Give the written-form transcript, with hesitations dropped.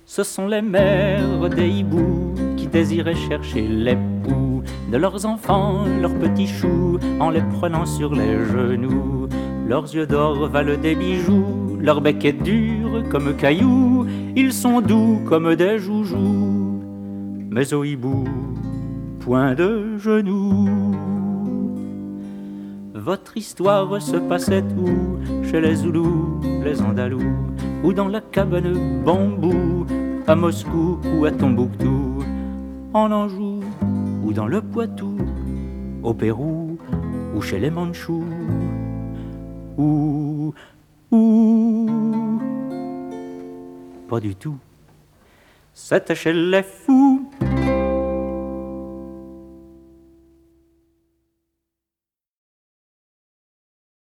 Ce sont les mères des hiboux qui désiraient chercher l'époux de leurs enfants, leurs petits choux, en les prenant sur les genoux. Leurs yeux d'or valent des bijoux, leur bec est dur comme caillou, ils sont doux comme des joujoux. Mais au hibou, point de genoux. Votre histoire se passait où? Chez les Zoulous, les Andalous, ou dans la cabane bambou, à Moscou ou à Tombouctou, en Anjou ou dans le Poitou, au Pérou ou chez les Mandchous, ou pas du tout. C'était chez les fous.